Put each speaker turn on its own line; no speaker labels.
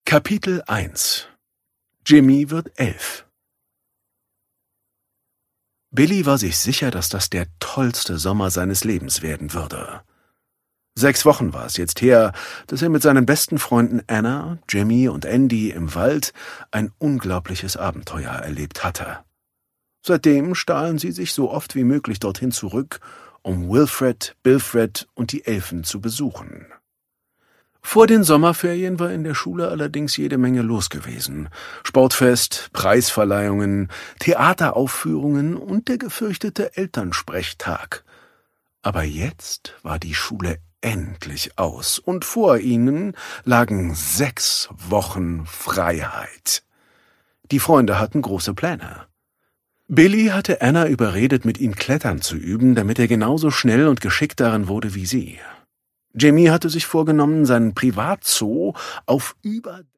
Kapitel 1 Jimmy wird 11. Billy war sich sicher, dass das der tollste Sommer seines Lebens werden würde. 6 Wochen war es jetzt her, dass er mit seinen besten Freunden Anna, Jimmy und Andy im Wald ein unglaubliches Abenteuer erlebt hatte. Seitdem stahlen sie sich so oft wie möglich dorthin zurück, um Wilfred, Bilfred und die Elfen zu besuchen. Vor den Sommerferien war in der Schule allerdings jede Menge los gewesen. Sportfest, Preisverleihungen, Theateraufführungen und der gefürchtete Elternsprechtag. Aber jetzt war die Schule endlich aus und vor ihnen lagen 6 Wochen Freiheit. Die Freunde hatten große Pläne. Billy hatte Anna überredet, mit ihm Klettern zu üben, damit er genauso schnell und geschickt darin wurde wie sie. Jimmy hatte sich vorgenommen, seinen Privatzoo auf über